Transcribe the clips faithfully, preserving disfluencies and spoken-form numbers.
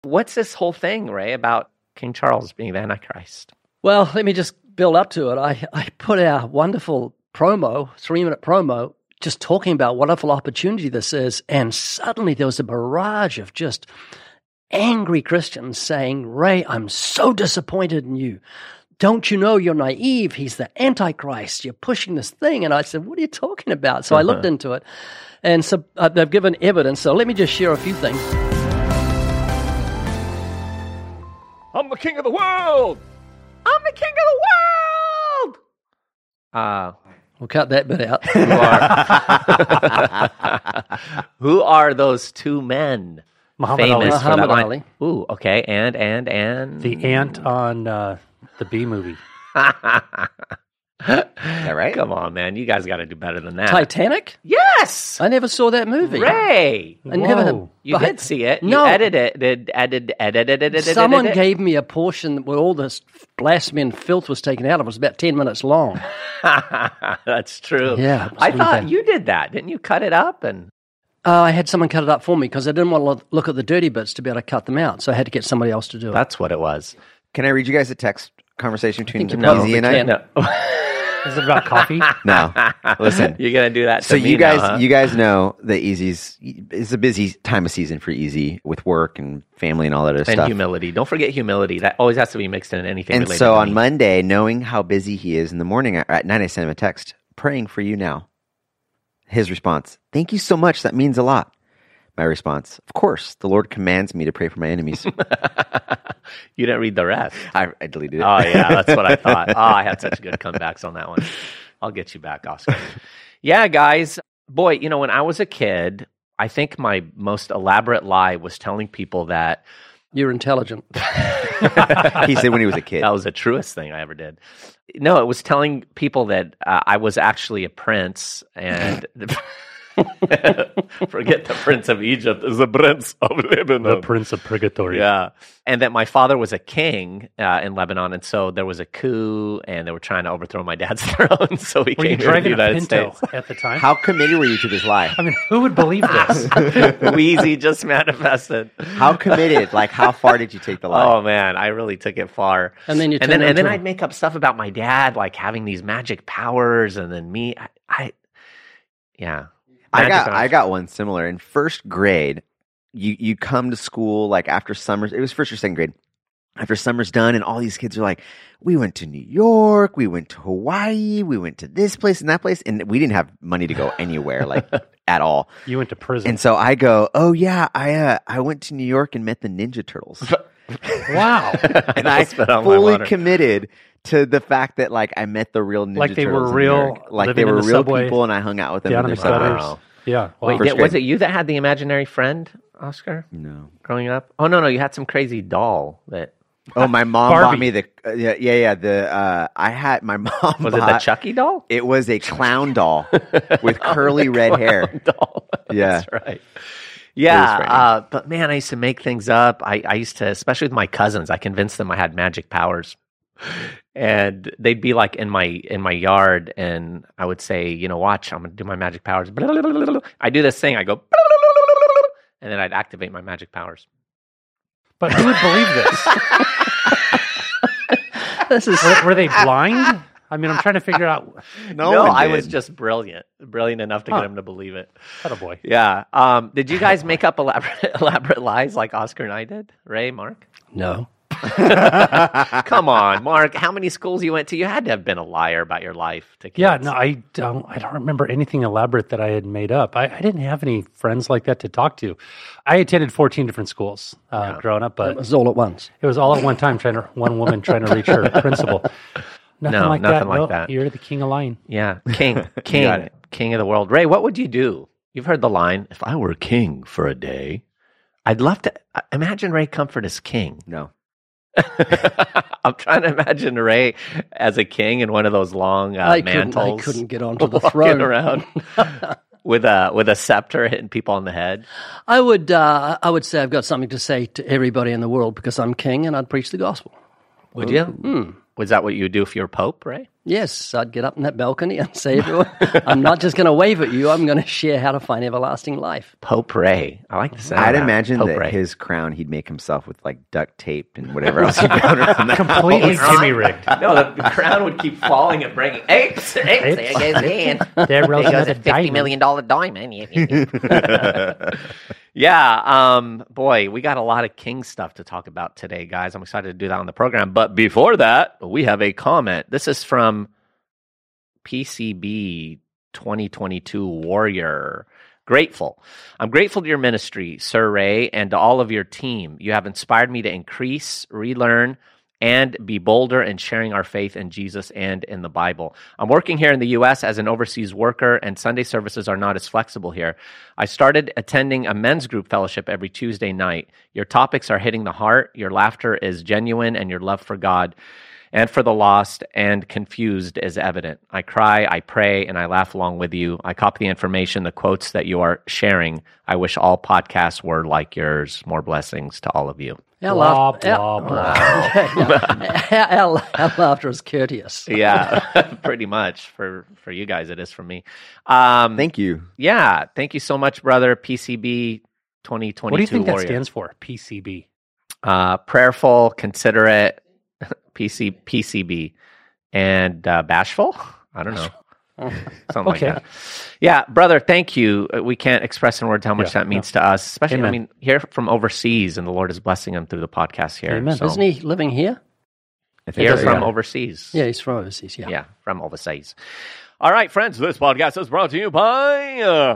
What's this whole thing, Ray, about King Charles being the Antichrist? Well, let me just build up to it. I, I put our wonderful promo, three-minute promo, just talking about what a wonderful opportunity this is, and suddenly there was a barrage of just angry Christians saying, Ray, I'm so disappointed in you. Don't you know you're naive? He's the Antichrist. You're pushing this thing. And I said, what are you talking about? So uh-huh. I looked into it, and so uh, they've given evidence. So let me just share a few things. I'm the king of the world. I'm the king of the world. Uh, we'll cut that bit out. Who are, who are those two men? Muhammad famous Ali. Muhammad for that Ali. Line? Ooh, okay. And, and, and. The ant on uh, the Bee movie. Is that right? Come on, man. You guys got to do better than that. Titanic? Yes. I never saw that movie. Ray. I never. Whoa. You did see it. No. You edited it. Edited, edited, edited, Someone edited. gave me a portion where all this blasphemy and filth was taken out of it. It was about ten minutes long. That's true. Yeah. it was I really thought bad. you did that. Didn't you cut it up? And Uh, I had someone cut it up for me because I didn't want to lo- look at the dirty bits to be able to cut them out. So I had to get somebody else to do it. that's what it was. Can I read you guys a text conversation between think you No, Easy probably and I? can. No. Is it about coffee? No. Listen. You're going to do that to So me you guys, now, huh? you guys know that Easy's it's a busy time of season for Easy with work and family and all that other And stuff. humility. Don't forget humility. That always has to be mixed in anything And related so to on me. Monday, knowing how busy he is in the morning, at night I sent him a text, praying for you now. His response, thank you so much. That means a lot. My response, of course, the Lord commands me to pray for my enemies. You didn't read the rest. I, I deleted it. Oh, yeah, that's what I thought. Oh, I had such good comebacks on that one. I'll get you back, Oscar. Yeah, guys. Boy, you know, when I was a kid, I think my most elaborate lie was telling people that You're intelligent. He said when he was a kid. that was the truest thing I ever did. No, it was telling people that uh, I was actually a prince and... Forget the Prince of Egypt is the Prince of Lebanon. The Prince of Purgatory. Yeah. And that my father was a king uh, in Lebanon. And so there was a coup and they were trying to overthrow my dad's throne. So we Were you came here to the driving a United Pinto States. at the time? How committed were you to this lie? I mean, who would believe this? Wheezy just manifested. How committed? Like, how far did you take the lie? Oh, man. I really took it far. And then you and turned then, and then into- I'd make up stuff about my dad, like having these magic powers. And then me, I, I yeah. I Magic got powers. I got one similar. In first grade, you you come to school like after summer. It was first or second grade. After summer's done, and all these kids are like, "We went to New York, we went to Hawaii, we went to this place and that place," and we didn't have money to go anywhere, like at all. You went to prison. And so I go, "Oh yeah, I uh, I went to New York and met the Ninja Turtles," wow. and I spit out my fully water. committed to the fact that like I met the real Ninja Like they were Turtles in New real, York. Like living they in were the real subway, people, and I hung out with them. down in in their the subways. gutters. Wow. Yeah. Wow. Wait, First did, was grade. it you that had the imaginary friend, Oscar, No. growing up? Oh, no, no. You had some crazy doll that... Oh, my mom Barbie. bought me the uh, yeah yeah yeah the uh, I had my mom Was it bought, the Chucky doll? It was a clown doll with curly red hair. Doll. Yeah. That's right. It was Yeah, frightening. uh, but man, I used to make things up. I, I used to, especially with my cousins, I convinced them I had magic powers. And they'd be like in my in my yard, and I would say, you know, watch, I'm going to do my magic powers. I do this thing, I go, and then I'd activate my magic powers. But who would believe this? This is Were, were they blind? I mean, I'm trying to figure out. No, No, one I did. was just brilliant, brilliant enough to Huh. get them to believe it. Oh boy. Yeah. Um, did you guys make up elaborate, elaborate lies like Oscar and I did? Ray, Mark? no. Come on, Mark. How many schools you went to? You had to have been a liar about your life. To kids. Yeah, no, I don't. I don't remember anything elaborate that I had made up. I, I didn't have any friends like that to talk to. I attended fourteen different schools uh, growing up, It but was all at once. it was all at one time. Trying to one woman trying to reach her principal. Nothing No, like nothing that. like No, that. You're the king of lying. Yeah, king, got king, it. king of the world. Ray, what would you do? You've heard the line, if I were king for a day, I'd love to uh, imagine Ray Comfort as king. No. I'm trying to imagine Ray as a king in one of those long uh, I, couldn't, mantles. I couldn't get onto the walking throne. around with a with a scepter hitting people on the head. I would, uh, I would say I've got something to say to everybody in the world because I'm king and I'd preach the gospel. Would you? Was that what you would do if you were Pope, Ray? Yes, I'd get up in that balcony and say, everyone, I'm not just going to wave at you, I'm going to share how to find everlasting life. Pope Ray. I like the sound. I'd of that. imagine Pope that Ray. his crown he'd make himself with like duct tape and whatever else he found from that. Completely Jimmy rigged. No, the, the crown would keep falling and breaking. Apes, apes, there goes again. There goes There goes another a fifty diamond. million dollar diamond. Yeah, um, boy, we got a lot of King stuff to talk about today, guys. I'm excited to do that on the program. But before that, we have a comment. This is from P C B twenty twenty-two Warrior. Grateful. I'm grateful to your ministry, Sir Ray, and to all of your team. You have inspired me to increase, relearn, and be bolder in sharing our faith in Jesus and in the Bible. I'm working here in the U S as an overseas worker, and Sunday services are not as flexible here. I started attending a men's group fellowship every Tuesday night. Your topics are hitting the heart, your laughter is genuine, and your love for God and for the lost and confused is evident. I cry, I pray, and I laugh along with you. I copy the information, the quotes that you are sharing. I wish all podcasts were like yours. More blessings to all of you. Our, Blah, laugh, blah, our, blah. our, our, our laughter is courteous. Yeah, pretty much. For for you guys, it is for me. Um, Thank you. yeah, thank you so much, brother. P C B twenty twenty-two What do you think Warrior. that stands for? P C B. Uh, prayerful, considerate, P C, P C B, and uh, bashful? I don't know. Something Okay. like that. Yeah, brother, thank you. Uh, We can't express in words how much Yeah, that means to us, especially, Amen. I mean, here from overseas, and the Lord is blessing him through the podcast here. Amen. So, Isn't he living here? I think here so, from yeah. overseas. Yeah, he's from overseas, yeah. Yeah, from overseas. All right, friends, this podcast is brought to you by uh,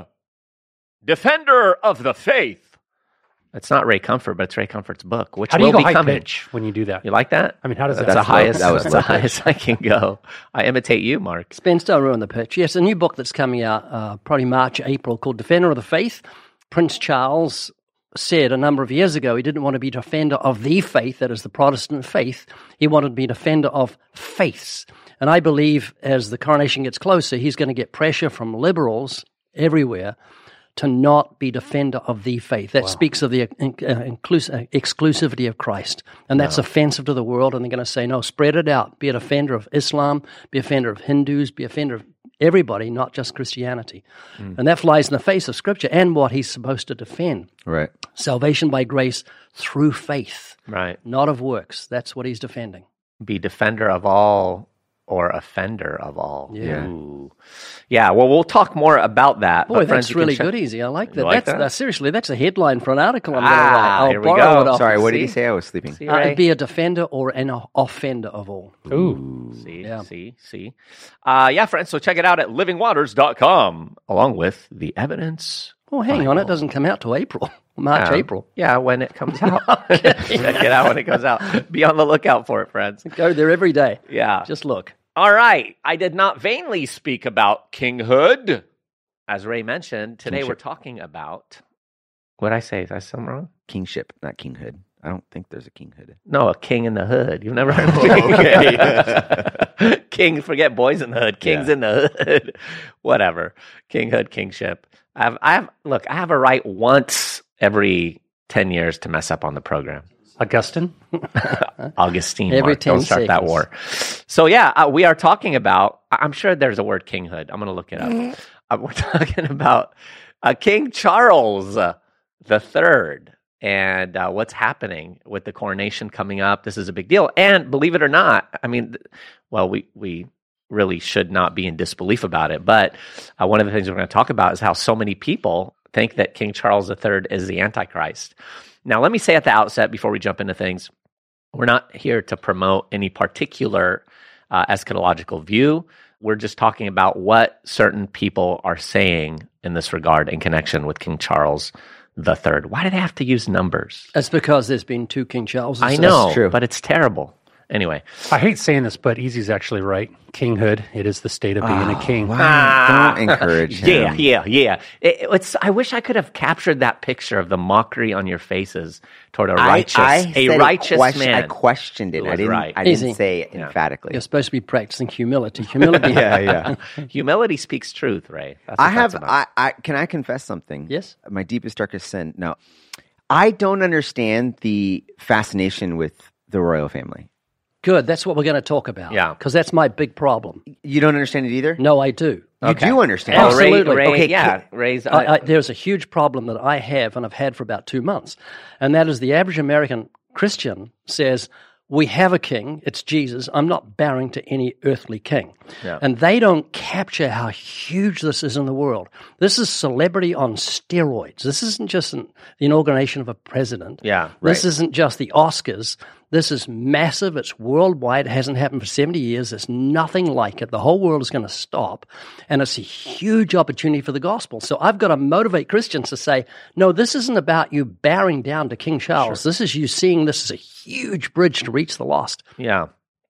Defender of the Faith. It's not Ray Comfort, but it's Ray Comfort's book, which How do will you go be high coming. pitch when you do that? You like that? I mean, how does That's that the That's low- highest. that was That's the low pitch. highest I can go. I imitate you, Mark. Spence, don't ruin the pitch. Yes, a new book that's coming out uh, probably March, April called Defender of the Faith. Prince Charles said a number of years ago he didn't want to be defender of the faith, that is the Protestant faith. He wanted to be defender of faiths. And I believe as the coronation gets closer, he's going to get pressure from liberals everywhere to not be defender of the faith. That wow. speaks of the uh, inclus- uh, exclusivity of Christ. And that's wow. offensive to the world. And they're going to say, no, spread it out. Be a defender of Islam, be a defender of Hindus, be a defender of everybody, not just Christianity. Mm. And that flies in the face of Scripture and what he's supposed to defend. Right. Salvation by grace through faith. Right. Not of works. That's what he's defending. Be defender of all or offender of all. Yeah. Ooh. Yeah, well, we'll talk more about that. Boy, but friends, that's you can really check- good, Easy. I like that. You like that's that? Uh, seriously, that's a headline for an article I'm Ah, going to write. I'll here we borrow go. it off. Sorry, what did See? he say? I was sleeping. See, Uh, Ray? be a defender or an offender of all. Ooh. See, Yeah. see, see. Uh, yeah, friends, so check it out at living waters dot com along with the evidence. Oh, hang on. It doesn't come out till April. March, Yeah. April. Yeah, when it comes out. Check it out when it comes out. Be on the lookout for it, friends. Go there every day. Yeah. Just look. All right. I did not vainly speak about kinghood. As Ray mentioned, today Kingship. we're talking about, what did I say? Is that something wrong? Kingship, not kinghood. I don't think there's a kinghood. No, a king in the hood. You've never heard of Oh, king. King, forget boys in the hood. King's Yeah. in the hood. Whatever. Kinghood, kingship. I have, I have, look, I have a right once every ten years to mess up on the program. Augustine? Augustine. Every Mark. Don't ten start that seconds. war. So yeah, uh, we are talking about. I- I'm sure there's a word kinghood. I'm going to look it up. Uh, we're talking about uh, King Charles uh, the Third and uh, what's happening with the coronation coming up. This is a big deal, and believe it or not, I mean, th- well, we we really should not be in disbelief about it. But uh, one of the things we're going to talk about is how so many people think that King Charles the Third is the Antichrist. Now, let me say at the outset before we jump into things, we're not here to promote any particular uh, eschatological view. We're just talking about what certain people are saying in this regard in connection with King Charles the Third. Why do they have to use numbers? That's because there's been two King Charleses. I know, true. but it's terrible. Anyway, I hate saying this, but Easy's actually right. Kinghood, it is the state of being a king. Wow. Ah. Don't encourage him. yeah, yeah, yeah. It, it's. I wish I could have captured that picture of the mockery on your faces toward a righteous, I, I a said righteous question, man. I questioned it. who I was didn't. right. I didn't Easy. say it Yeah. emphatically. You're supposed to be practicing humility. Humility. yeah, yeah. Humility speaks truth, Ray. That's what I that's have. about. I, I can I confess something? Yes. My deepest darkest sin. No, I don't understand the fascination with the royal family Good. That's what we're going to talk about. Yeah. Because that's my big problem. You don't understand it either? No, I do. You Okay. do understand. Oh, Ray- Absolutely. Ray, Okay, yeah, Ray's. I, I, there's a huge problem that I have and I've had for about two months. And that is the average American Christian says, we have a king, it's Jesus. I'm not bowing to any earthly king. Yeah. And they don't capture how huge this is in the world. This is celebrity on steroids. This isn't just an, the inauguration of a president. Yeah, This right. isn't just the Oscars. This is massive. It's worldwide. It hasn't happened for seventy years. There's nothing like it. The whole world is going to stop. And it's a huge opportunity for the gospel. So I've got to motivate Christians to say, no, this isn't about you bowing down to King Charles. This is you seeing this as a huge bridge to reach the lost. Yeah.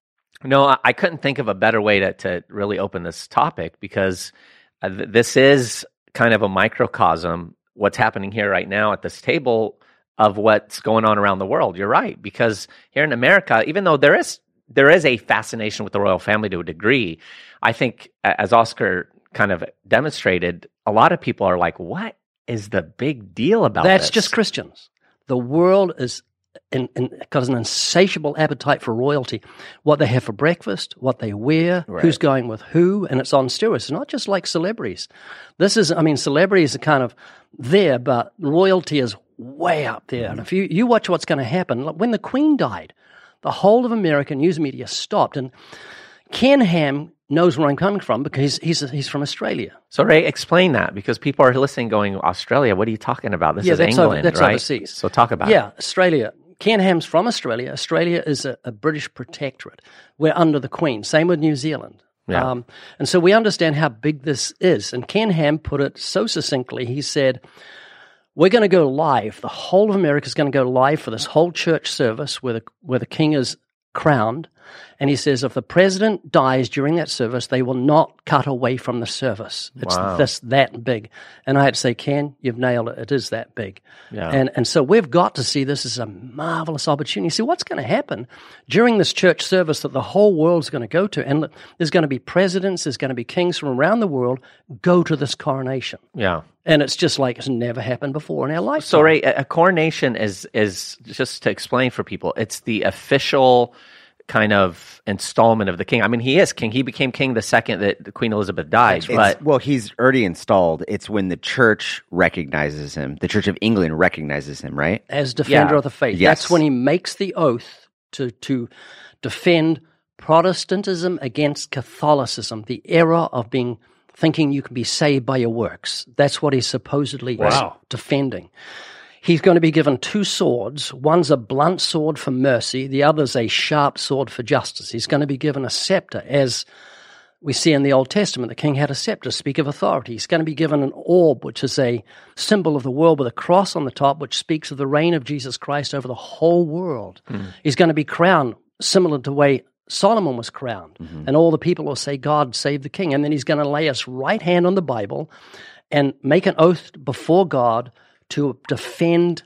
No, I, I couldn't think of a better way to, to really open this topic because uh, th- this is kind of a microcosm, what's happening here right now at this table of what's going on around the world. You're right, because here in America, even though there is there is a fascination with the royal family to a degree, I think, as Oscar kind of demonstrated, a lot of people are like, what is the big deal about That's this? just Christians. The world is in, in, got an insatiable appetite for royalty. What they have for breakfast, what they wear, Right. who's going with who, and it's on steroids. It's not just like celebrities. This is, I mean, celebrities are kind of there, but royalty is way up there. And if you, you watch what's going to happen, like when the Queen died, the whole of American news media stopped. And Ken Ham knows where I'm coming from because he's, he's, he's from Australia. So, Ray, explain that, because people are listening going, Australia, what are you talking about? This Yeah, is that's over- England, that's right? overseas. So talk about Yeah, it. Australia. Ken Ham's from Australia. Australia is a, a British protectorate. We're under the Queen. Same with New Zealand. Yeah. Um, and so we understand how big this is. And Ken Ham put it so succinctly. He said, we're going to go live. The whole of America is going to go live for this whole church service where the, where the king is crowned. And he says, if the president dies during that service, they will not cut away from the service. It's Wow. this that big. And I had to say, Ken, you've nailed it. It is that big. Yeah. And and so we've got to see this as a marvelous opportunity. See, what's going to happen during this church service that the whole world's going to go to? And look, there's going to be presidents, there's going to be kings from around the world go to this coronation. Yeah. And it's just like it's never happened before in our lifetime. So, Ray, a a coronation is is just to explain for people. It's the official kind of installment of the king. I mean, he is king. He became king the second that Queen Elizabeth died. It's- But well, he's already installed. It's when the church recognizes him. The Church of England recognizes him, right? as defender Yeah. of the faith. Yes. That's when he makes the oath to to defend Protestantism against Catholicism, the error of being thinking you can be saved by your works. That's what he's supposedly Wow. defending. He's going to be given two swords. One's a blunt sword for mercy. The other's a sharp sword for justice. He's going to be given a scepter, as we see in the Old Testament. The king had a scepter, speak of authority. He's going to be given an orb, which is a symbol of the world with a cross on the top, which speaks of the reign of Jesus Christ over the whole world. He's going to be crowned similar to the way Solomon was crowned. And all the people will say, God save the king. And then he's going to lay his right hand on the Bible and make an oath before God to defend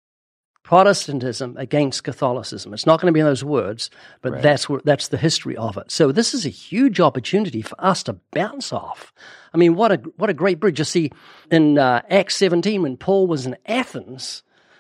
Protestantism against Catholicism. It's not going to be in those words, but Right. that's where, that's the history of it. So this is a huge opportunity for us to bounce off. I mean, what a what a great bridge. You see, in uh, Acts seventeen, when Paul was in Athens,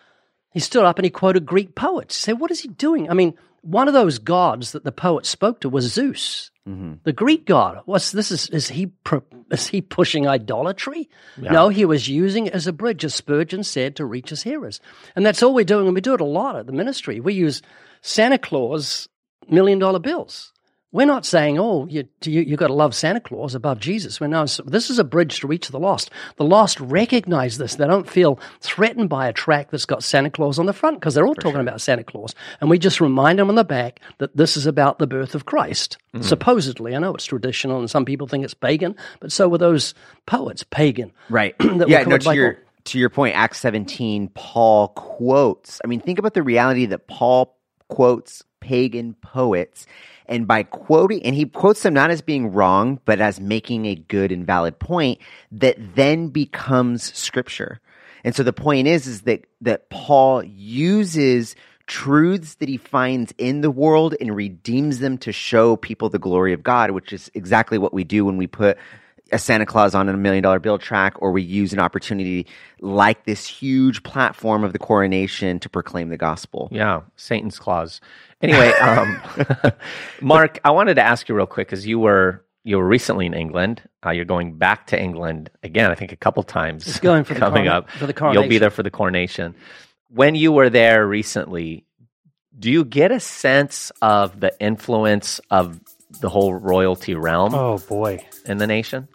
he stood up and he quoted Greek poets. You say, what is he doing? I mean, one of those gods that the poet spoke to was Zeus, the Greek god. What's this? Is is he pro- is he pushing idolatry? Yeah. No, he was using it as a bridge, as Spurgeon said, to reach his hearers. And that's all we're doing, and we do it a lot at the ministry. We use Santa Claus million dollar bills. We're not saying, oh, you you you got to love Santa Claus above Jesus. We're now, this is a bridge to reach the lost. The lost recognize this. They don't feel threatened by a tract that's got Santa Claus on the front because they're all talking about Santa Claus. And we just remind them on the back that this is about the birth of Christ. Supposedly, I know it's traditional and some people think it's pagan, but so were those poets, pagan. Right. that yeah, were no, covered to by your, Paul. to your point, Acts seventeen, Paul quotes. I mean, think about the reality that Paul quotes pagan poets. And by quoting, and he quotes them not as being wrong, but as making a good and valid point that then becomes scripture. And so the point is, is that, that Paul uses truths that he finds in the world and redeems them to show people the glory of God, which is exactly what we do when we put, a Santa Claus on a million dollar bill track, or we use an opportunity like this huge platform of the coronation to proclaim the gospel. Yeah, Satan's claws. Anyway, um, Mark, I wanted to ask you real quick, because you were you were recently in England. Uh, you're going back to England again, I think a couple times. It's going for the coming corona- up. for the coronation. You'll be there for the coronation. When you were there recently, do you get a sense of the influence of the whole royalty realm Oh, boy. in the nation?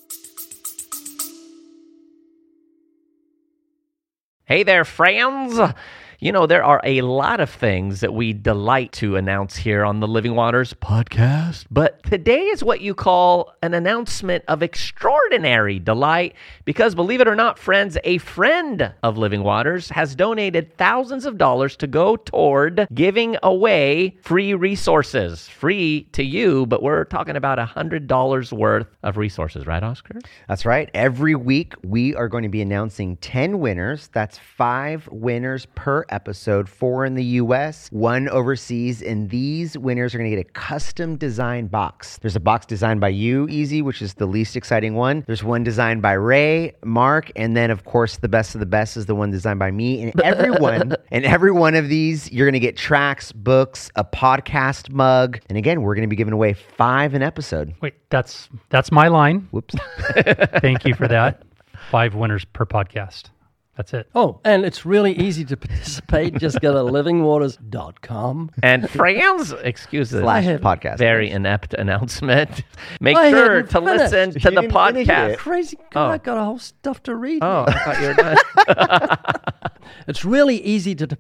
Hey there, friends. You know, there are a lot of things that we delight to announce here on the Living Waters podcast, but today is what you call an announcement of extraordinary delight, because believe it or not, friends, a friend of Living Waters has donated thousands of dollars to go toward giving away free resources. Free to you, but we're talking about one hundred dollars worth of resources, right, Oscar? That's right. Every week, we are going to be announcing ten winners. That's five winners per episode, four in the U S, one overseas, and these winners are going to get a custom designed box. There's a box designed by you, Easy, which is the least exciting one. There's one designed by Ray, Mark, and then, of course, the best of the best is the one designed by me. And everyone, and every one of these, you're going to get tracks, books, a podcast mug, and again, we're going to be giving away five an episode. Wait, that's that's my line. Whoops. Thank you for that. Five winners per podcast. That's it. Oh, and it's really easy to participate. Just go to living waters dot com. And friends, excuse the Slash have podcast. very inept announcement. Make I sure hadn't to finished. listen to You the didn't finish podcast. it. Crazy Oh. guy, I got a whole stuff to read. Oh, I thought you were done. It's really easy to.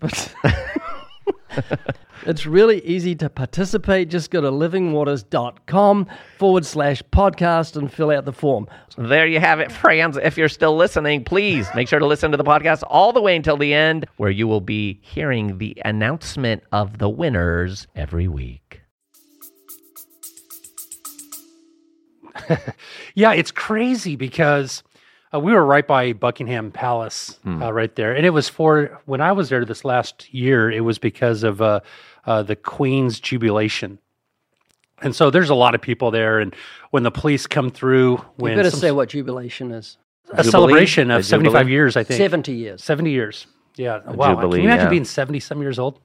It's really easy to participate. Just go to living waters dot com forward slash podcast and fill out the form. There you have it, friends. If you're still listening, please make sure to listen to the podcast all the way until the end, where you will be hearing the announcement of the winners every week. Yeah, it's crazy because uh, we were right by Buckingham Palace, uh, right there. And it was for, when I was there this last year, it was because of uh, uh, the Queen's jubilation. And so there's a lot of people there. And when the police come through, when You better some- say what jubilation is. a Jubilee? celebration The of seventy-five Jubilee? years, I think. seventy years. seventy years. Yeah. Wow. Jubilee, Can you imagine yeah. being seventy-some years old?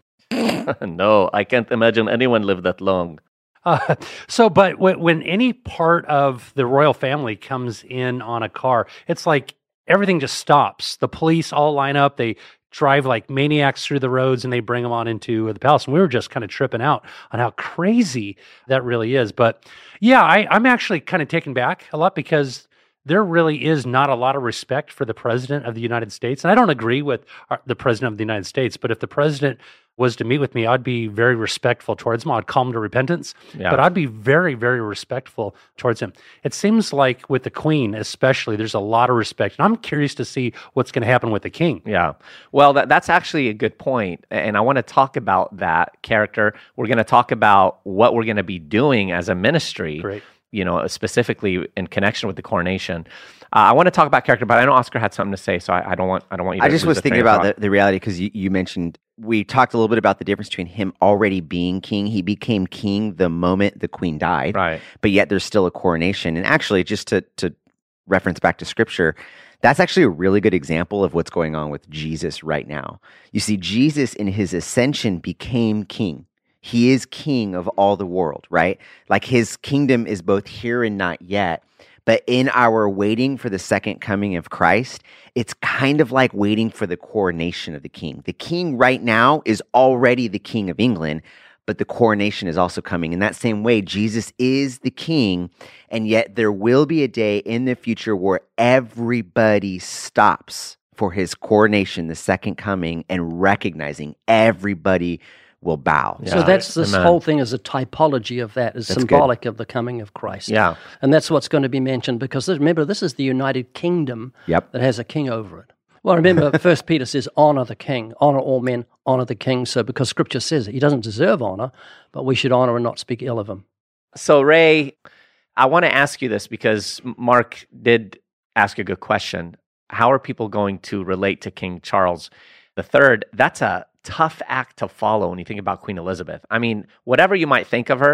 No, I can't imagine anyone lived that long. Uh, so, but when, when any part of the royal family comes in on a car, it's like everything just stops. The police all line up. They drive like maniacs through the roads and they bring them on into the palace. And we were just kind of tripping out on how crazy that really is. But yeah, I, I'm actually kind of taken back a lot because there really is not a lot of respect for the president of the United States. And I don't agree with our, the president of the United States, but if the president was to meet with me, I'd be very respectful towards him. I'd call him to repentance, Yeah. but I'd be very, very respectful towards him. It seems like with the Queen, especially, there's a lot of respect. And I'm curious to see what's going to happen with the King. Yeah. Well, that, that's actually a good point. And I want to talk about that character. We're going to talk about what we're going to be doing as a ministry. Great. You know, specifically in connection with the coronation. Uh, I want to talk about character, but I know Oscar had something to say, so I, I don't want I don't want you to I just lose was the thinking train of about thought. the, the reality because you, you mentioned, we talked a little bit about the difference between him already being king. He became king the moment the queen died, Right. but yet there's still a coronation. And actually, just to, to reference back to scripture, that's actually a really good example of what's going on with Jesus right now. You see, Jesus in his ascension became king. He is king of all the world, right? Like his kingdom is both here and not yet. But in our waiting for the second coming of Christ, it's kind of like waiting for the coronation of the king. The king right now is already the king of England, but the coronation is also coming. In that same way, Jesus is the king, and yet there will be a day in the future where everybody stops for his coronation, the second coming, and recognizing everybody will bow. Yeah. So that's this Amen. whole thing is a typology of that, is That's symbolic of the coming of Christ. Yeah. And that's what's going to be mentioned because this, remember, this is the United Kingdom Yep. that has a king over it. Well, remember, First Peter says, honor the king, honor all men, honor the king. So because scripture says it, he doesn't deserve honor, but we should honor and not speak ill of him. So, Ray, I want to ask you this because Mark did ask a good question. How are people going to relate to King Charles the Third? That's a tough act to follow when you think about Queen Elizabeth. I mean, whatever you might think of her,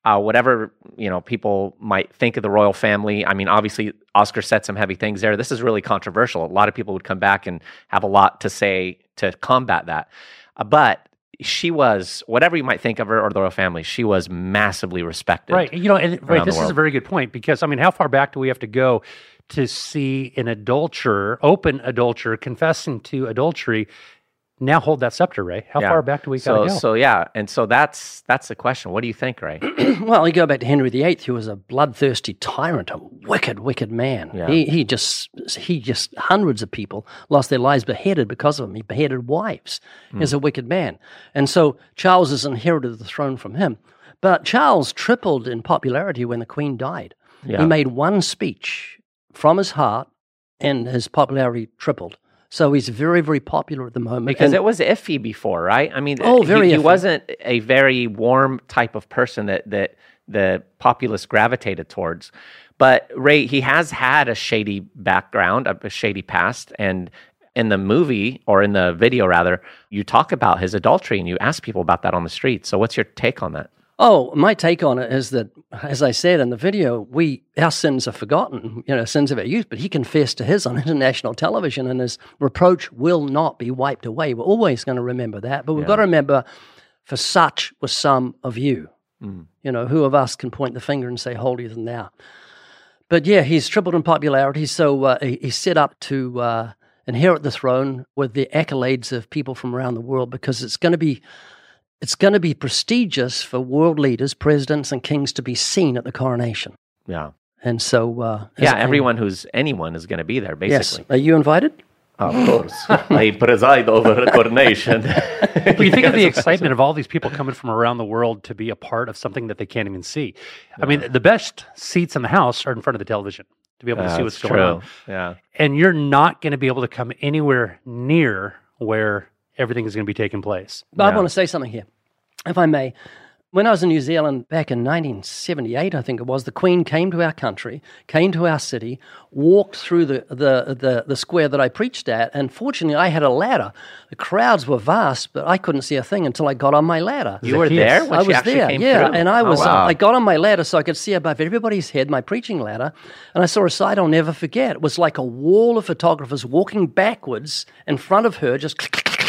uh, whatever, you know, people might think of the royal family. I mean, obviously, Oscar said some heavy things there. This is really controversial. A lot of people would come back and have a lot to say to combat that. Uh, but she was, whatever you might think of her or the royal family, she was massively respected. Right. You know, and right, around this the is a world. very good point because, I mean, how far back do we have to go to see an adulterer, open adulterer, confessing to adultery, now hold that scepter, Ray? How Yeah. far back do we So, gotta go? so yeah, and so that's that's the question. What do you think, Ray? Well, you go back to Henry the Eighth, who was a bloodthirsty tyrant, a wicked, wicked man. Yeah. He he just he just hundreds of people lost their lives beheaded because of him. He beheaded wives. Hmm. He's a wicked man, and so Charles has inherited the throne from him. But Charles tripled in popularity when the Queen died. Yeah. He made one speech from his heart, and his popularity tripled. So he's very, very popular at the moment. Because And- it was iffy before, right? I mean, Oh, he- very he, iffy. wasn't a very warm type of person that that the populace gravitated towards. But Ray, he has had a shady background, a, a shady past, and in the movie or in the video rather, you talk about his adultery and you ask people about that on the street. So what's your take on that? Oh, my take on it is that, as I said in the video, we our sins are forgotten, you know, sins of our youth. But he confessed to his on international television, and his reproach will not be wiped away. We're always going to remember that. But we've Yeah. got to remember, for such was some of you. Mm. You know, who of us can point the finger and say, holier than thou? But yeah, he's tripled in popularity, so uh, he, he's set up to uh, inherit the throne with the accolades of people from around the world, because it's going to be it's going to be prestigious for world leaders, presidents, and kings to be seen at the coronation. Yeah. And so, uh, as- Yeah, everyone who's anyone is going to be there, Yes, basically. are you invited? Of course. I preside over a coronation. But you think of the excitement of all these people coming from around the world to be a part of something that they can't even see. I mean, the best seats in the house are in front of the television to be able to see what's That's going true. on. Yeah. And you're not going to be able to come anywhere near where everything is going to be taking place. But I Yeah. want to say something here, if I may. When I was in New Zealand back in nineteen seventy-eight, I think it was, the Queen came to our country, came to our city, walked through the, the, the, the square that I preached at, and fortunately I had a ladder. The crowds were vast, but I couldn't see a thing until I got on my ladder. You were there when I she was actually there, came yeah, through? and I Oh, was. wow. I got on my ladder so I could see above everybody's head, my preaching ladder, and I saw a sight I'll never forget. It was like a wall of photographers walking backwards in front of her, just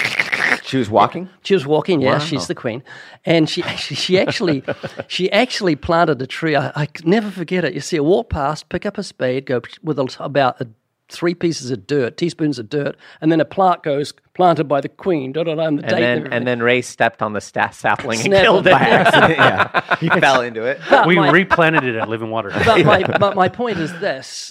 She was walking. she was walking, yeah, Wow. she's the Queen, and she she, she actually she actually planted a tree. I, I could never forget it. You see her walk past, pick up a spade, go with a, about a, three pieces of dirt, teaspoons of dirt, and then a plant goes planted by the Queen. Da, da, da, and the And date then everything. and then Ray stepped on the sta- sapling and Snapped killed it. it. By accident, yeah. He fell into it. But We my- replanted it at Living Water. but my but my point is this.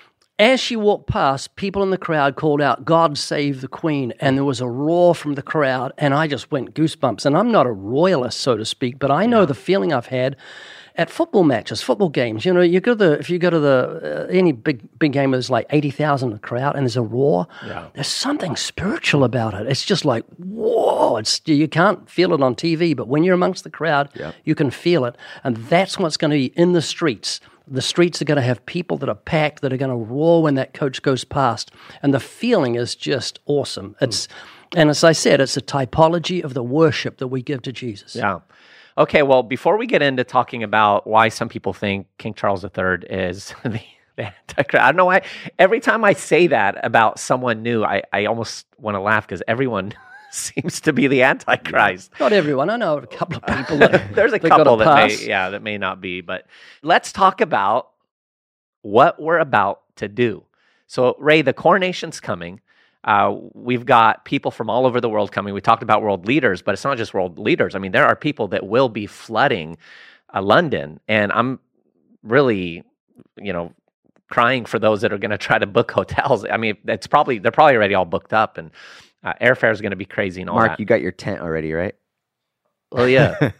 As she walked past, people in the crowd called out, "God save the Queen," and there was a roar from the crowd, and I just went goosebumps. And I'm not a royalist, so to speak, but I know the feeling I've had at football matches, football games. You know, you go to the if you go to the uh, any big big game, there's like eighty thousand in the crowd, and there's a roar. Yeah. There's something spiritual about it. It's just like whoa! It's you can't feel it on T V, but when you're amongst the crowd, you can feel it, and that's what's going to be in the streets. The streets are going to have people that are packed, that are going to roar when that coach goes past. And the feeling is just awesome. It's, and as I said, it's a typology of the worship that we give to Jesus. Yeah. Okay, well, before we get into talking about why some people think King Charles the Third is the, the Antichrist, I don't know why. Every time I say that about someone new, I, I almost want to laugh because everyone seems to be the Antichrist. Not everyone. I know a couple of people that There's a that got couple that pass. may, yeah, that may not be, but let's talk about what we're about to do. So, Ray, the coronation's coming. Uh, we've got people from all over the world coming. We talked about world leaders, but it's not just world leaders. I mean, there are people that will be flooding uh, London, and I'm really, you know, crying for those that are going to try to book hotels. I mean, it's probably they're probably already all booked up, and uh, airfare is going to be crazy and all Mark, that. you got your tent already, right? oh yeah,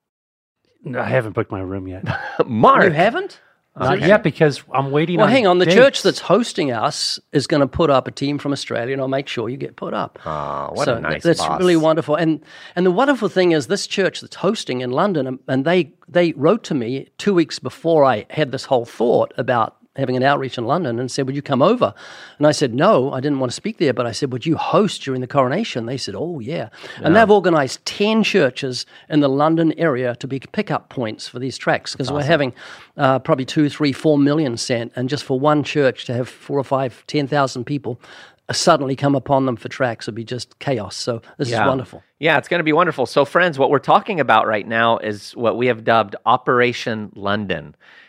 No, I haven't booked my room yet. Mark. You haven't? Not Okay. yet because I'm waiting Well, on hang on. The dates. church that's hosting us is going to put up a team from Australia, and I'll make sure you get put up. Oh, what so a nice that's boss. really wonderful. And and the wonderful thing is this church that's hosting in London, and, and they they wrote to me two weeks before I had this whole thought about having an outreach in London and said, would you come over? And I said, no, I didn't want to speak there. But I said, would you host during the coronation? They said, oh, yeah. yeah. And they've organized ten churches in the London area to be pickup points for these tracks, because awesome. we're having uh, probably two, three, four million sent. And just for one church to have four or five, ten thousand people suddenly come upon them for tracks would be just chaos. So this yeah. is wonderful. Yeah, it's going to be wonderful. So friends, what we're talking about right now is what we have dubbed Operation London.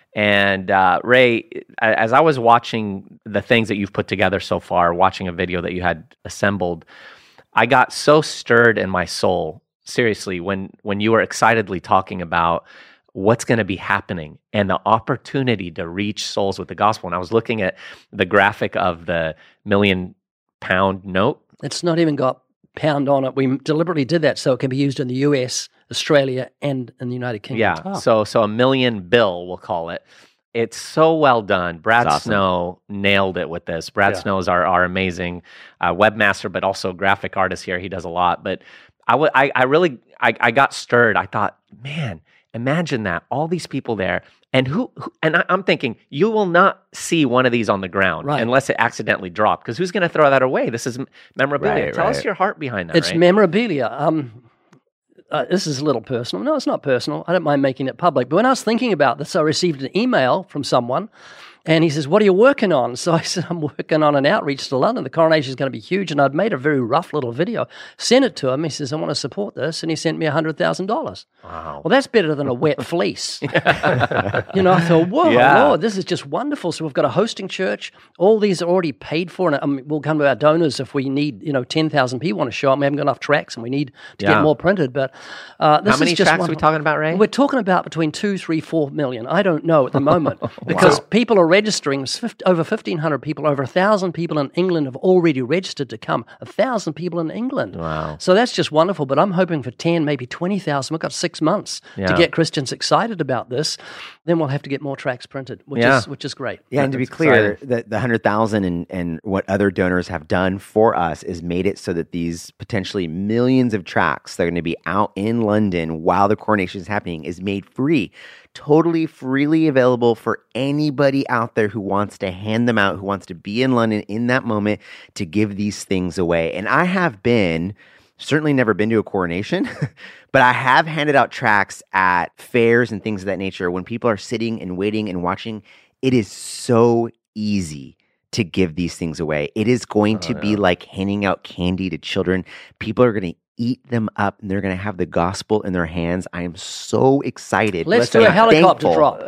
And uh, Ray, as I was watching the things that you've put together so far, watching a video that you had assembled, I got so stirred in my soul, seriously, when, when you were excitedly talking about what's going to be happening and the opportunity to reach souls with the gospel. And I was looking at the graphic of the million pound note. It's not even got pound on it. We deliberately did that so it can be used in the U S, Australia, and in the United Kingdom. Yeah, oh. so so a million bill, we'll call it. It's so well done. Brad awesome. Snow nailed it with this. Brad yeah. Snow is our, our amazing uh, webmaster, but also graphic artist here. He does a lot. But I, w- I, I really, I, I got stirred. I thought, man, imagine that. All these people there. And who, who and I, I'm thinking, you will not see one of these on the ground right. unless it accidentally dropped. Because who's going to throw that away? This is memorabilia. Right, Tell right. us your heart behind that. It's right? memorabilia. Um, uh, this is a little personal. No, it's not personal. I don't mind making it public. But when I was thinking about this, I received an email from someone. And he says, what are you working on? So I said, I'm working on an outreach to London. The coronation is going to be huge. And I'd made a very rough little video, sent it to him. He says, I want to support this. And he sent me one hundred thousand dollars. Wow. Well, that's better than a wet fleece. You know, I thought, whoa, yeah. Lord, this is just wonderful. So we've got a hosting church. All these are already paid for. And I mean, we'll come to our donors if we need, you know, ten thousand people want to show up. We haven't got enough tracks and we need to yeah. get more printed. But uh, this How many is just tracks wonderful. are we talking about, Ray? We're talking about between two, three, four million. I don't know at the moment because wow. people are registering. Over fifteen hundred people, over one thousand people in England have already registered to come. one thousand people in England. Wow. So that's just wonderful, but I'm hoping for ten, maybe twenty thousand. We've got six months yeah. to get Christians excited about this. Then we'll have to get more tracks printed, which yeah. is which is great. Yeah, and to be That's clear, exciting. the, the one hundred thousand and, and what other donors have done for us is made it so that these potentially millions of tracks that are going to be out in London while the coronation is happening is made free. Totally freely available for anybody out there who wants to hand them out, who wants to be in London in that moment to give these things away. And I have been, certainly never been to a coronation, but I have handed out tracts at fairs and things of that nature. When people are sitting and waiting and watching, it is so easy to give these things away. It is going Oh, to yeah. be like handing out candy to children. People are going to eat them up and they're going to have the gospel in their hands. I am so excited. Let's Listen, do a I'm helicopter thankful. drop.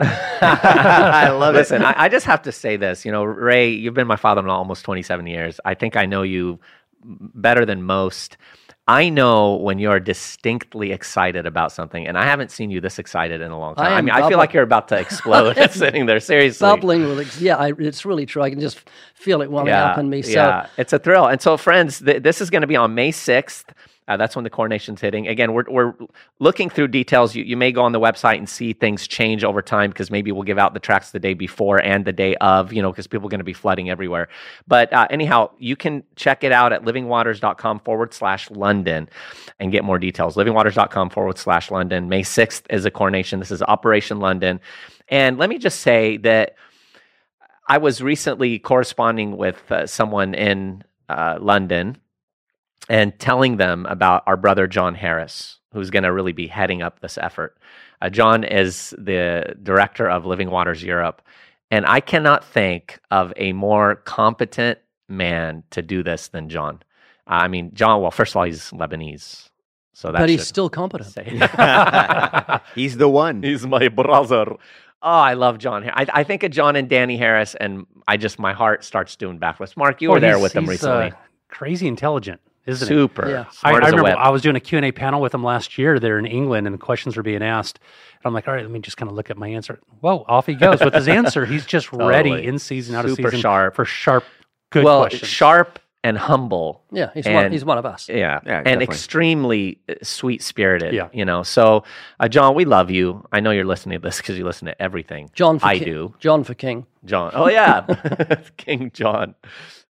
I love it. Listen, I, I just have to say this. You know, Ray, you've been my father-in-law almost twenty-seven years. I think I know you better than most. I know when you're distinctly excited about something, and I haven't seen you this excited in a long time. I I, am mean, I feel bubbling. like you're about to explode sitting there. Seriously. Bubbling with ex- yeah, I, it's really true. I can just feel it welling up in me. So yeah, it's a thrill. And so, friends, th- this is going to be on May sixth. Uh, that's when the coronation's hitting. Again, we're we're looking through details. You you may go on the website and see things change over time because maybe we'll give out the tracks the day before and the day of, you know, because people are going to be flooding everywhere. But uh, anyhow, you can check it out at livingwaters.com forward slash London and get more details. livingwaters.com forward slash London. May sixth is the coronation. This is Operation London. And let me just say that I was recently corresponding with uh, someone in uh, London and telling them about our brother John Harris, who's going to really be heading up this effort. Uh, John is the director of Living Waters Europe, and I cannot think of a more competent man to do this than John. Uh, I mean, John, well, first of all, he's Lebanese, so that but he's should still competent. say. He's the one. He's my brother. Oh, I love John. I, I think of John and Danny Harris, and I just, my heart starts doing backflips. Mark, you Well, were there he's- with him he's, recently. uh, crazy intelligent, isn't it? Super. Yeah. I, Smart I as a remember whip. I was doing a Q and A panel with him last year there in England, and the questions were being asked. And I'm like, all right, let me just kind of look at my answer. Whoa, off he goes with his answer. He's just ready Totally. in season, out of Super season sharp. for sharp, good well, questions. sharp and humble. Yeah, he's And- one. He's one of us. Yeah, Yeah, and definitely. extremely sweet spirited. Yeah. You know, so uh, John, we love you. I know you're listening to this because you listen to everything. John for I Ki- do. John for King. John. Oh yeah, King John.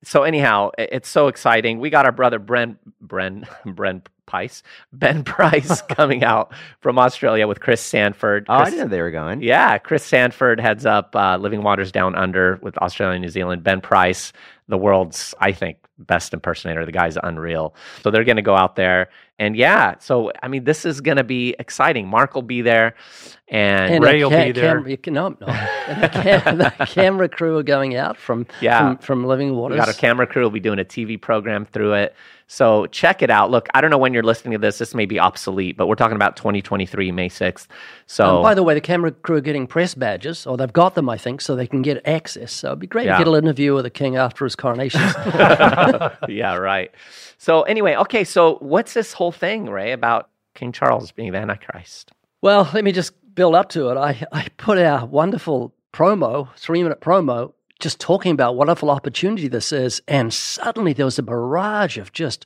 so anyhow, i- it's so exciting. We got our brother Bren, Bren, Bren Price, Ben Price coming out from Australia with Chris Sanford. Oh, I Chris- didn't know they were going. Yeah, Chris Sanford heads up uh, Living Waters Down Under with Australia and New Zealand. Ben Price, the world's, I think, best impersonator. The guy's unreal. So they're going to go out there. And yeah, so, I mean, this is going to be exciting. Mark will be there. And, And Ray a will be there. Camera, no, no. And the, cam- the camera crew are going out from, Yeah. from, from Living we Waters. got our camera crew. We'll be doing a T V program through it. So check it out. Look, I don't know when you're listening to this. This may be obsolete, but we're talking about twenty twenty-three, May sixth. So Um, by the way, the camera crew are getting press badges, or they've got them, I think, so they can get access. So it'd be great Yeah. to get an interview with the king after his coronation. yeah, right. So anyway, okay, so what's this whole thing, Ray, about King Charles being the Antichrist? Well, let me just build up to it. I, I put our wonderful promo, three-minute promo, just talking about what a wonderful opportunity this is, and suddenly there was a barrage of just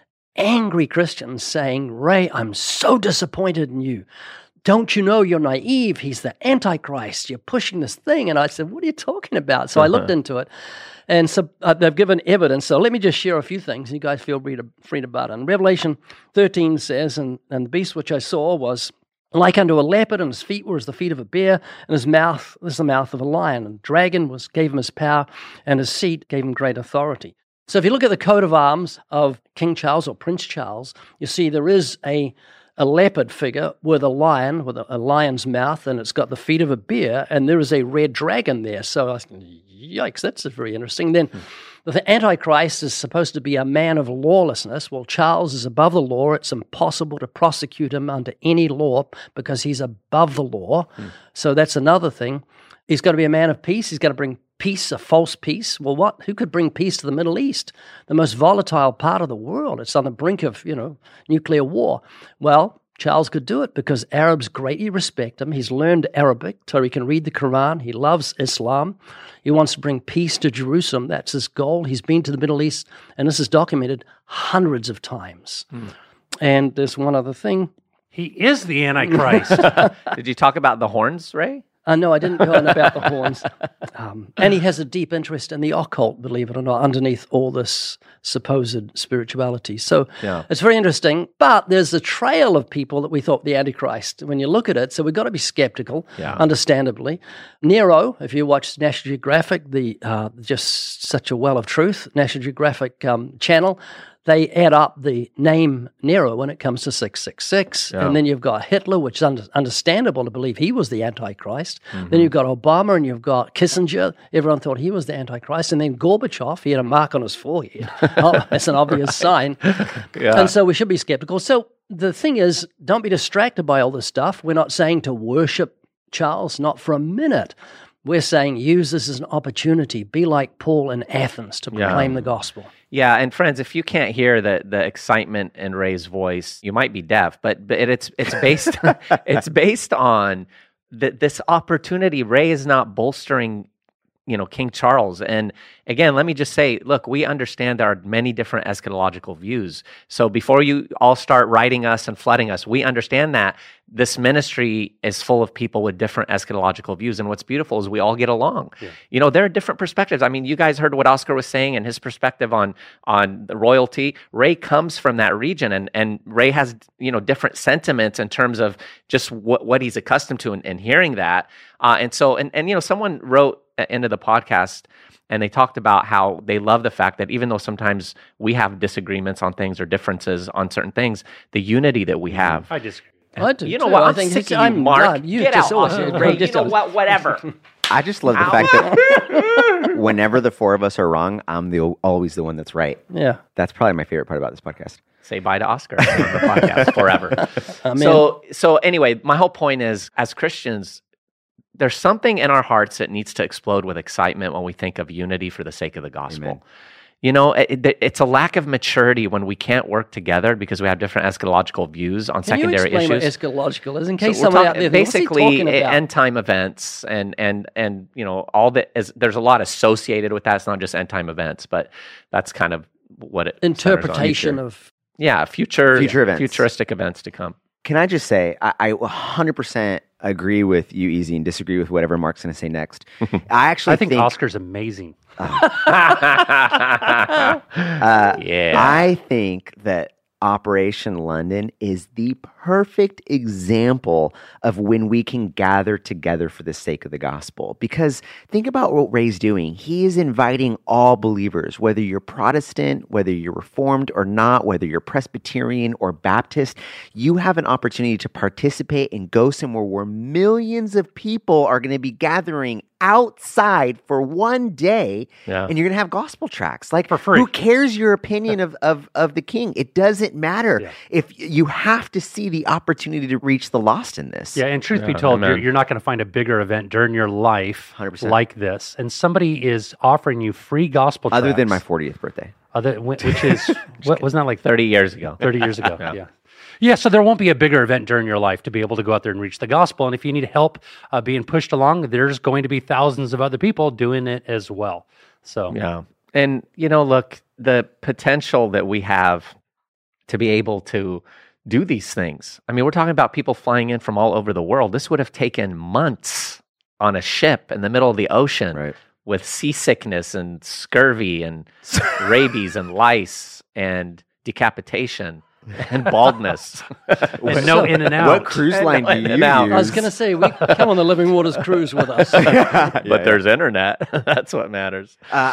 angry Christians saying, Ray, I'm so disappointed in you. Don't you know you're naive? He's the Antichrist. You're pushing this thing. And I said, what are you talking about? So I looked into it. And so uh, they've given evidence. So let me just share a few things. You guys feel free to, free to butt in. Revelation thirteen says, and, and the beast which I saw was like unto a leopard, and his feet were as the feet of a bear, and his mouth was the mouth of a lion. And the dragon was gave him his power, and his seat gave him great authority. So if you look at the coat of arms of King Charles or Prince Charles, you see there is a a leopard figure with a lion, with a, a lion's mouth, and it's got the feet of a bear, and there is a red dragon there. So I was thinking, yikes, that's very interesting. Then the Antichrist is supposed to be a man of lawlessness. Well, Charles is above the law. It's impossible to prosecute him under any law because he's above the law. Mm. So that's another thing. He's got to be a man of peace. He's got to bring peace, a false peace. Well, what? Who could bring peace to the Middle East, the most volatile part of the world? It's on the brink of, you know, nuclear war. Well, Charles could do it because Arabs greatly respect him. He's learned Arabic, so he can read the Quran. He loves Islam. He wants to bring peace to Jerusalem. That's his goal. He's been to the Middle East, and this is documented hundreds of times. Hmm. And there's one other thing. He is the Antichrist. Did you talk about the horns, Ray? Uh, no, I didn't go on about the horns. Um, and he has a deep interest in the occult, believe it or not, underneath all this supposed spirituality. So yeah. It's very interesting. But there's a trail of people that we thought the Antichrist when you look at it. So we've got to be skeptical, yeah. understandably. Nero, if you watch National Geographic, the uh, just such a well of truth, National Geographic um, channel, they add up the name Nero when it comes to six six six. Yeah. And then you've got Hitler, which is under, understandable to believe he was the Antichrist. Mm-hmm. Then you've got Obama and you've got Kissinger. Everyone thought he was the Antichrist. And then Gorbachev, he had a mark on his forehead. Oh, that's an obvious sign. Yeah. And so we should be skeptical. So the thing is, don't be distracted by all this stuff. We're not saying to worship Charles, not for a minute. We're saying use this as an opportunity. Be like Paul in Athens to proclaim yeah. the gospel. Yeah, and friends, if you can't hear the the excitement in Ray's voice, you might be deaf. But but it's it's based it's based on the, this opportunity. Ray is not bolstering, you know, King Charles. And again, let me just say, look, we understand there are many different eschatological views. So before you all start writing us and flooding us, we understand that this ministry is full of people with different eschatological views. And what's beautiful is we all get along. Yeah. You know, there are different perspectives. I mean, you guys heard what Oscar was saying and his perspective on on the royalty. Ray comes from that region, and, and Ray has, you know, different sentiments in terms of just what, what he's accustomed to and, and hearing that. Uh, and so, and, and, you know, someone wrote at the end of the podcast, and they talked about how they love the fact that even though sometimes we have disagreements on things or differences on certain things, the unity that we have. I disagree. I do you know too. what? I I'm think sick of you, I'm Mark. God, you Get just out, also- Oscar. Ray, you just know also- what? Whatever. I just love the Ow. fact that whenever the four of us are wrong, I'm the always the one that's right. Yeah. That's probably my favorite part about this podcast. Say bye to Oscar on the podcast forever. Amen. So, so anyway, my whole point is, as Christians, there's something in our hearts that needs to explode with excitement when we think of unity for the sake of the gospel. Amen. You know, it, it, it's a lack of maturity when we can't work together because we have different eschatological views on Can you secondary explain issues. what eschatological is in So case we're somebody talking- out there thinks, basically what's he talking about? end time events and and and you know all that is there's a lot associated with that. It's not just end time events, but that's kind of what it centers on. Interpretation of yeah future Future events. futuristic events to come. Can I just say, I, I one hundred percent agree with you, Easy, and disagree with whatever Mark's going to say next. I actually I think, think Oscar's amazing. uh, Yeah. I think that Operation London is the perfect example of when we can gather together for the sake of the gospel. Because think about what Ray's doing. He is inviting all believers, whether you're Protestant, whether you're Reformed or not, whether you're Presbyterian or Baptist, you have an opportunity to participate and go somewhere where millions of people are going to be gathering outside for one day, Yeah. and you're going to have gospel tracts. Like, For free. who cares your opinion of, of, of the king? It doesn't matter. Yeah. If you have to see the opportunity to reach the lost in this. Yeah, and truth be Yeah, told, you're, amen. you're not going to find a bigger event during your life one hundred percent. like this. And somebody is offering you free gospel Other than my tracts, fortieth birthday. other, which is, what, wasn't that like thirty years ago. thirty years ago? Yeah. yeah. Yeah, so there won't be a bigger event during your life to be able to go out there and reach the gospel. And if you need help uh, being pushed along, there's going to be thousands of other people doing it as well. So, Yeah. And, you know, look, the potential that we have to be able to do these things. I mean, we're talking about people flying in from all over the world. This would have taken months on a ship in the middle of the ocean Right. with seasickness and scurvy and rabies and lice and decapitation and baldness. and no in and out. What cruise line do In you and out. use? I was going to say, we come on the Living Waters cruise with us. But there's internet. That's what matters. Uh,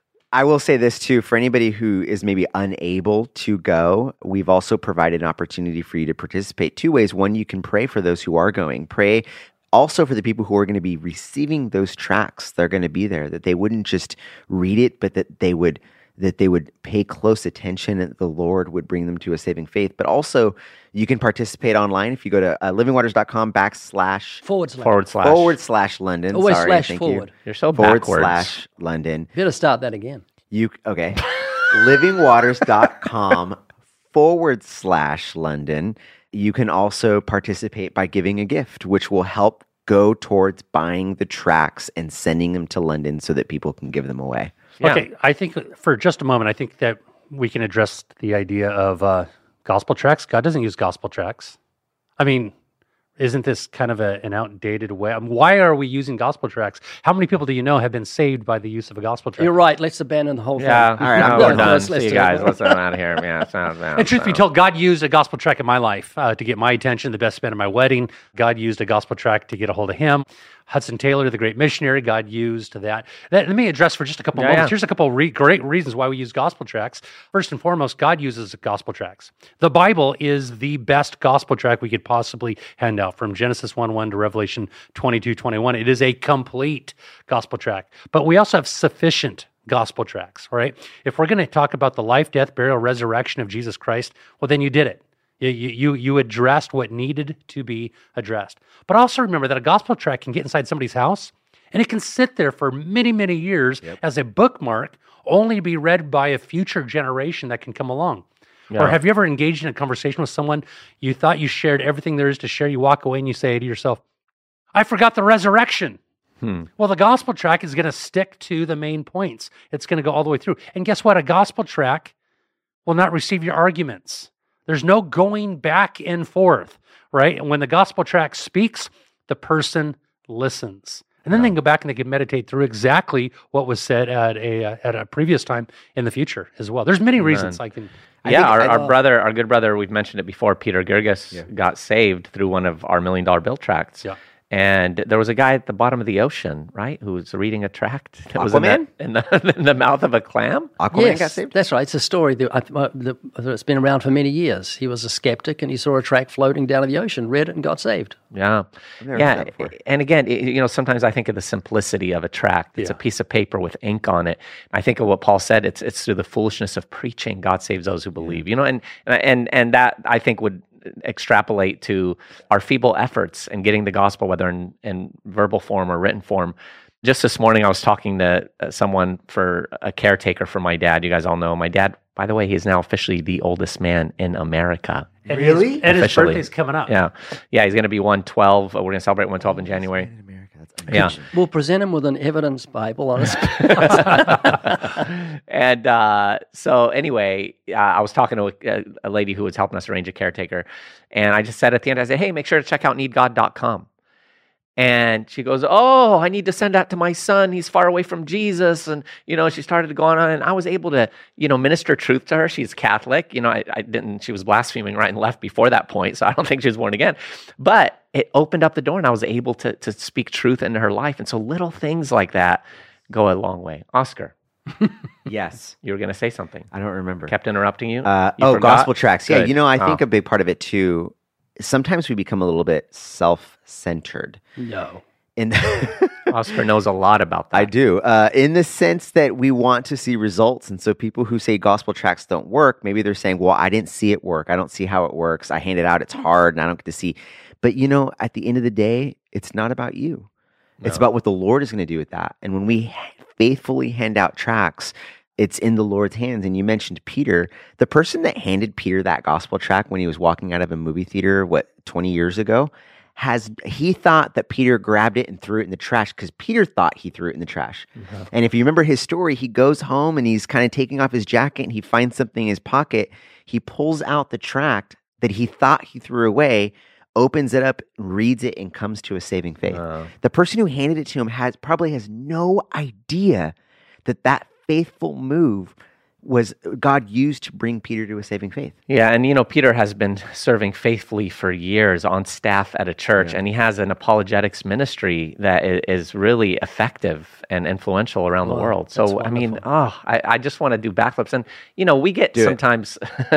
I will say this too, for anybody who is maybe unable to go, we've also provided an opportunity for you to participate two ways. One, you can pray for those who are going. Pray also for the people who are going to be receiving those tracts. They're going to be there, that they wouldn't just read it, but that they would that they would pay close attention and the Lord would bring them to a saving faith. But also, you can participate online if you go to uh, livingwaters.com backslash Forward slash. Forward slash. forward slash London. Always Sorry, slash thank forward. you. You're so Forward backwards. slash London. Better start that again. You okay? livingwaters.com forward slash London. You can also participate by giving a gift, which will help go towards buying the tracts and sending them to London so that people can give them away. Yeah. Okay, I think for just a moment, I think that we can address the idea of uh, gospel tracts. God doesn't use gospel tracts. I mean, isn't this kind of a, an outdated way? I mean, why are we using gospel tracts? How many people do you know have been saved by the use of a gospel tract? You're right. Let's abandon the whole Yeah. thing. All right. I'm No, done. we're done. Let's- let's See you do guys. it. Let's get out of here. Yeah. Sounds bad. And truth be told, God used a gospel tract in my life uh, to get my attention, the best man at my wedding. God used a gospel tract to get a hold of him. Hudson Taylor, the great missionary, God used that. that let me address for just a couple Yeah, moments. yeah. Here's a couple re- great reasons why we use gospel tracts. First and foremost, God uses gospel tracts. The Bible is the best gospel tract we could possibly hand out, from Genesis one one to Revelation twenty-two twenty-one. It is a complete gospel tract. But we also have sufficient gospel tracts, all right? If we're going to talk about the life, death, burial, resurrection of Jesus Christ, well, then you did it. You, you, you addressed what needed to be addressed. But also remember that a gospel tract can get inside somebody's house, and it can sit there for many, many years as a bookmark, only to be read by a future generation that can come along. Yeah. Or have you ever engaged in a conversation with someone, you thought you shared everything there is to share, you walk away and you say to yourself, I forgot the resurrection. Hmm. Well, the gospel tract is going to stick to the main points. It's going to go all the way through. And guess what? A gospel tract will not receive your arguments. There's no going back and forth, right? And when the gospel tract speaks, the person listens. And then they can go back and they can meditate through exactly what was said at a uh, at a previous time in the future as well. There's many reasons I can. I yeah, think our, I- our brother, our good brother, we've mentioned it before, Peter Gerges, Yeah. got saved through one of our Million Dollar Bill tracts. Yeah. And there was a guy at the bottom of the ocean, right, who was reading a tract that was in Aquaman? the, in, the, in the mouth of a clam. Aquaman Yes, got saved? that's right. It's a story that, I, uh, that that's been around for many years. He was a skeptic and he saw a tract floating down in the ocean, read it, and got saved. Yeah. I've never yeah. heard that before. And again, it, you know, sometimes I think of the simplicity of a tract. It's Yeah. a piece of paper with ink on it. I think of what Paul said. It's it's through the foolishness of preaching, God saves those who believe. You know, and and and that I think would extrapolate to our feeble efforts in getting the gospel, whether in, in verbal form or written form. Just this morning, I was talking to uh, someone for a caretaker for my dad. You guys all know my dad. By the way, he is now officially the oldest man in America. And Really? His, and his Officially. birthday's coming up. Yeah, yeah, he's going to be one twelve. We're going to celebrate one twelve in January. In America, that's Yeah. amazing. We'll present him with an evidence Bible on his. And uh, so anyway, uh, I was talking to a, a lady who was helping us arrange a caretaker, and I just said at the end, I said, "Hey, make sure to check out need god dot com." And she goes, oh, I need to send that to my son. He's far away from Jesus. And, you know, she started to go on, and I was able to, you know, minister truth to her. She's Catholic. You know, I, I didn't, she was blaspheming right and left before that point, so I don't think she was born again. But it opened up the door, and I was able to, to speak truth into her life. And so little things like that go a long way. Oscar, Yes. you were going to say something. I don't remember. Kept interrupting you? Uh, You oh, forgot? gospel tracks. Yeah, Good. you know, I think Oh. a big part of it too, sometimes we become a little bit self-centered. No. In Oscar knows a lot about that. I do. Uh, in the sense that we want to see results. And so people who say gospel tracks don't work, maybe they're saying, well, I didn't see it work. I don't see how it works. I hand it out. It's hard and I don't get to see. But you know, at the end of the day, it's not about you. It's No. about what the Lord is going to do with that. And when we faithfully hand out tracts, it's in the Lord's hands. And you mentioned Peter. The person that handed Peter that gospel tract when he was walking out of a movie theater, what, twenty years ago, has he thought that Peter grabbed it and threw it in the trash because Peter thought he threw it in the trash. Mm-hmm. And if you remember his story, he goes home and he's kind of taking off his jacket and he finds something in his pocket. He pulls out the tract that he thought he threw away, opens it up, reads it, and comes to a saving faith. Oh. The person who handed it to him has probably has no idea that that faithful move was God used to bring Peter to a saving faith. Yeah, and you know, Peter has been serving faithfully for years on staff at a church, Yeah. and he has an apologetics ministry that i- is really effective and influential around the Wow, world. that's So, I mean, wonderful. oh, I, I just want to do backflips. And, you know, we get Do it. sometimes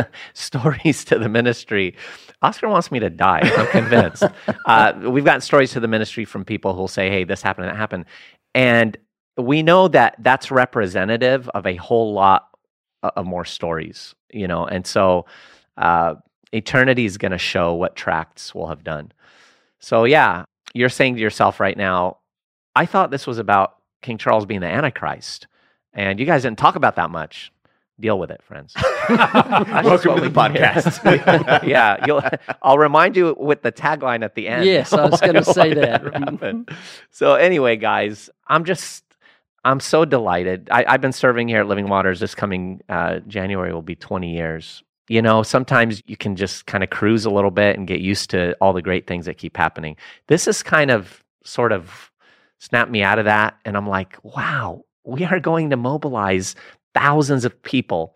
stories to the ministry. Oscar wants me to die, I'm convinced. uh, we've gotten stories to the ministry from people who'll say, hey, this happened and that happened. And we know that that's representative of a whole lot of more stories, you know, and so uh, eternity is going to show what tracts will have done. So yeah, you're saying to yourself right now, I thought this was about King Charles being the Antichrist, and you guys didn't talk about that much. Deal with it, friends. Welcome to the podcast. yeah, you'll, I'll remind you with the tagline at the end. Yes, I was gonna why- say why that. happened. So anyway, guys, I'm just I'm so delighted. I, I've been serving here at Living Waters. This coming uh, January will be twenty years. You know, sometimes you can just kind of cruise a little bit and get used to all the great things that keep happening. This is kind of sort of snapped me out of that. And I'm like, wow, we are going to mobilize thousands of people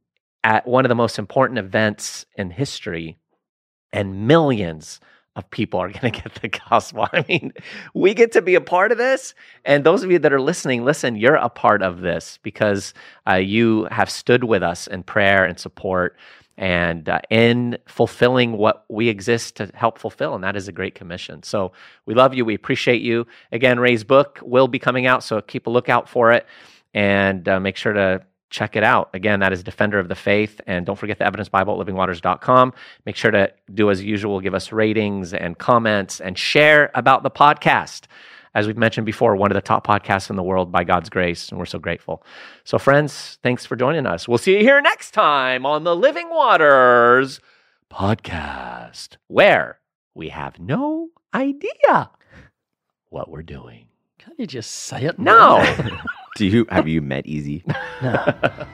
at one of the most important events in history, and millions of people are going to get the gospel. I mean, we get to be a part of this. And those of you that are listening, listen, you're a part of this because uh, you have stood with us in prayer and support and uh, in fulfilling what we exist to help fulfill. And that is a great commission. So we love you. We appreciate you. Again, Ray's book will be coming out, so keep a lookout for it. And uh, make sure to check it out. Again, that is Defender of the Faith. And don't forget the Evidence Bible at living waters dot com. Make sure to do as usual, give us ratings and comments and share about the podcast. As we've mentioned before, one of the top podcasts in the world by God's grace, and we're so grateful. So friends, thanks for joining us. We'll see you here next time on the Living Waters podcast, where we have no idea what we're doing. Can't you just say it? No. Do you have you met Easy? No.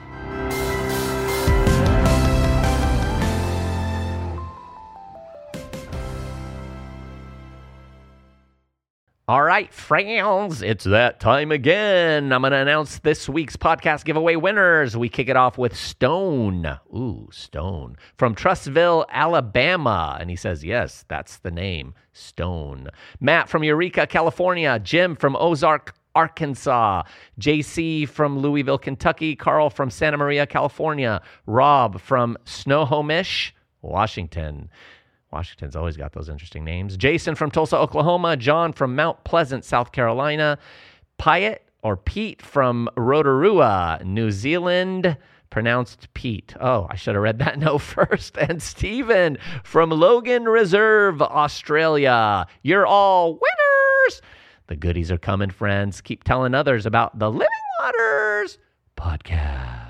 All right, friends, it's that time again. I'm going to announce this week's podcast giveaway winners. We kick it off with Stone. Ooh, Stone. From Trustville, Alabama. And he says, yes, that's the name, Stone. Matt from Eureka, California. Jim from Ozark, Arkansas. J C from Louisville, Kentucky. Carl from Santa Maria, California. Rob from Snohomish, Washington. Washington's always got those interesting names. Jason from Tulsa, Oklahoma. John from Mount Pleasant, South Carolina. Pyatt or Pete from Rotorua, New Zealand. Pronounced Pete. Oh, I should have read that note first. And Stephen from Logan Reserve, Australia. You're all winners. The goodies are coming, friends. Keep telling others about the Living Waters podcast.